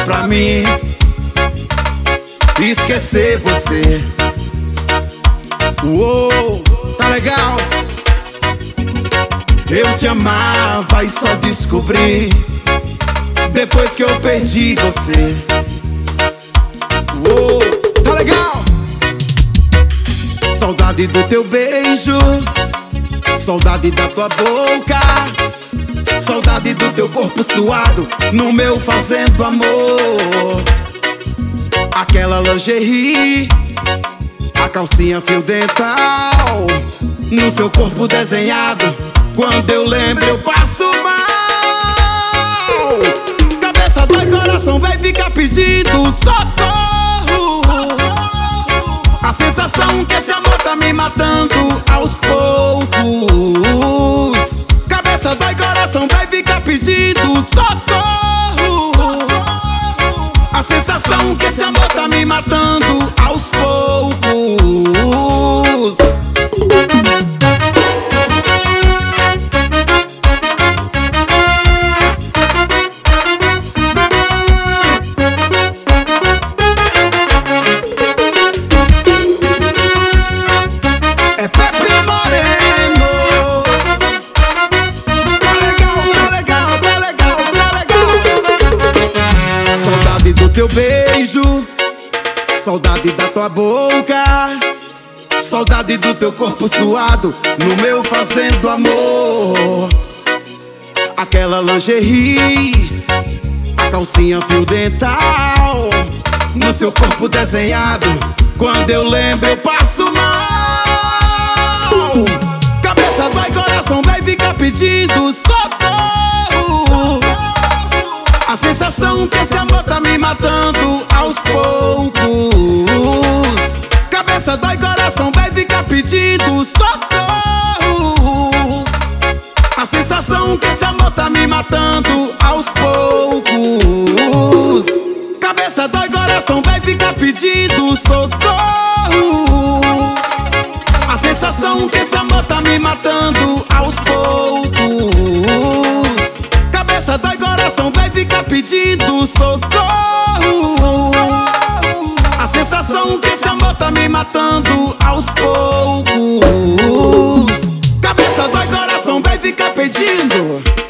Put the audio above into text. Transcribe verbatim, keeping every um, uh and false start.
pra mim esquecer você. Uou, tá legal. Eu te amava e só descobri depois que eu perdi você. Uou, tá legal. Saudade do teu beijo, saudade da tua boca, saudade do teu corpo suado no meu fazendo amor. Aquela lingerie, a calcinha fio dental, no seu corpo desenhado. Quando eu lembro eu passo mal. Cabeça dói, coração vai ficar pedindo socorro. A sensação que esse amor tá me matando aos poucos. Cabeça dói, coração vai ficar pedindo socorro. A sensação que esse amor tá me matando aos poucos. É Pepe Moreno. Tá legal, tá legal, tá legal, tá legal. Saudade do teu beijo, saudade da tua boca, saudade do teu corpo suado no meu fazendo amor. Aquela lingerie, a calcinha fio dental, no seu corpo desenhado. Quando eu lembro eu passo mal. Cabeça dói, coração vai ficar pedindo socorro. A sensação que esse amor tá me matando aos poucos. Cabeça dói, coração vai ficar pedindo socorro. A sensação que esse amor tá me matando aos poucos. Cabeça dói, coração vai ficar pedindo socorro. A sensação que esse amor tá me matando aos poucos. Cabeça dói, coração vai ficar pedindo socorro. A sensação que esse amor tá me matando aos poucos. Cabeça dói, coração vai ficar pedindo.